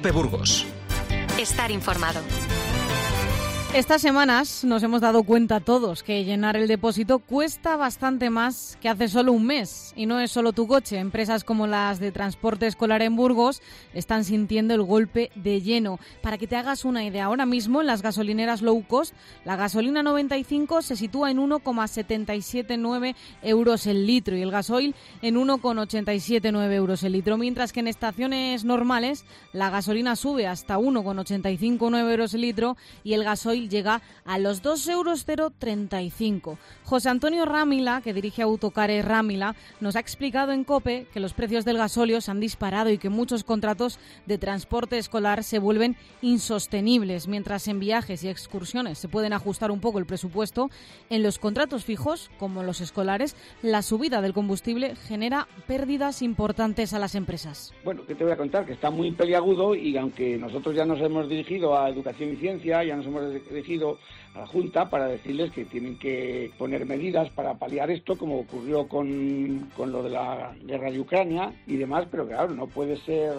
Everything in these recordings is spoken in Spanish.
Cope Burgos. Estar informado. Estas semanas nos hemos dado cuenta todos que llenar el depósito cuesta bastante más que hace solo un mes. Y no es solo tu coche. Empresas como las de transporte escolar en Burgos están sintiendo el golpe de lleno. Para que te hagas una idea, ahora mismo en las gasolineras low cost, la gasolina 95 se sitúa en 1,779 euros el litro y el gasoil en 1,879 euros el litro. Mientras que en estaciones normales la gasolina sube hasta 1,859 euros el litro y el gasoil llega a los 2,035 euros. José Antonio Rámila, que dirige Autocares Rámila, nos ha explicado en COPE que los precios del gasóleo se han disparado y que muchos contratos de transporte escolar se vuelven insostenibles. Mientras en viajes y excursiones se pueden ajustar un poco el presupuesto, en los contratos fijos, como los escolares, la subida del combustible genera pérdidas importantes a las empresas. Bueno, ¿qué te voy a contar? Que está muy peliagudo y aunque nosotros ya nos hemos dirigido a Educación y Ciencia, ya nos hemos dirigido a la Junta para decirles que tienen que poner medidas para paliar esto, como ocurrió con lo de la guerra de Ucrania y demás, pero claro, no puede ser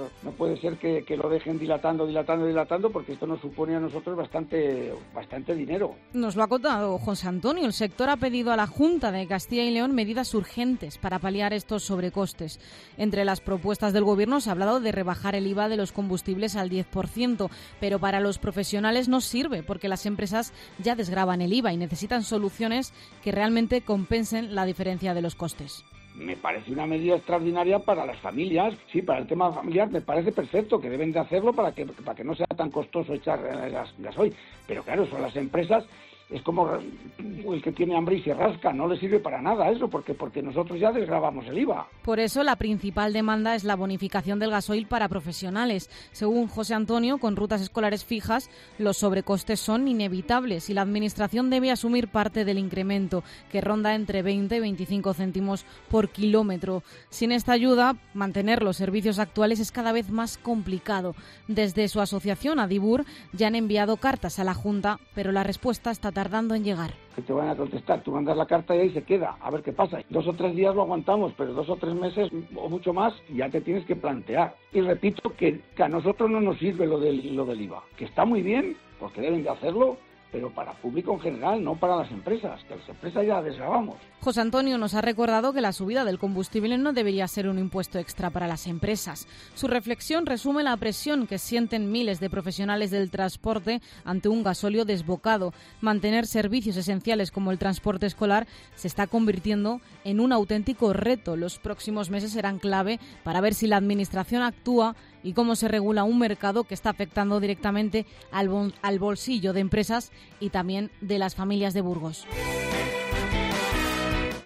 que lo dejen dilatando, porque esto nos supone a nosotros bastante dinero. Nos lo ha contado José Antonio. El sector ha pedido a la Junta de Castilla y León medidas urgentes para paliar estos sobrecostes. Entre las propuestas del Gobierno se ha hablado de rebajar el IVA de los combustibles al 10%, pero para los profesionales no sirve porque las empresas ya desgravan el IVA y necesitan soluciones que realmente compensen la diferencia de los costes. Me parece una medida extraordinaria para las familias. Sí, para el tema familiar me parece perfecto, que deben de hacerlo para que no sea tan costoso echar gasoil. Pero claro, son las empresas. Es como el que tiene hambre y se rasca, no le sirve para nada eso, porque nosotros ya desgravamos el IVA. Por eso la principal demanda es la bonificación del gasoil para profesionales. Según José Antonio, con rutas escolares fijas, los sobrecostes son inevitables y la Administración debe asumir parte del incremento, que ronda entre 20 y 25 céntimos por kilómetro. Sin esta ayuda, mantener los servicios actuales es cada vez más complicado. Desde su asociación, Adibur, ya han enviado cartas a la Junta, pero la respuesta está tardando en llegar. Que te van a contestar, tú mandas la carta y ahí se queda, a ver qué pasa. 2 o 3 días lo aguantamos, pero 2 o 3 meses o mucho más ya te tienes que plantear. Y repito que a nosotros no nos sirve lo del IVA, que está muy bien, porque deben de hacerlo, pero para público en general, no para las empresas, que las empresas ya desgravamos. José Antonio nos ha recordado que la subida del combustible no debería ser un impuesto extra para las empresas. Su reflexión resume la presión que sienten miles de profesionales del transporte ante un gasóleo desbocado. Mantener servicios esenciales como el transporte escolar se está convirtiendo en un auténtico reto. Los próximos meses serán clave para ver si la Administración actúa y cómo se regula un mercado que está afectando directamente al bolsillo de empresas y también de las familias de Burgos.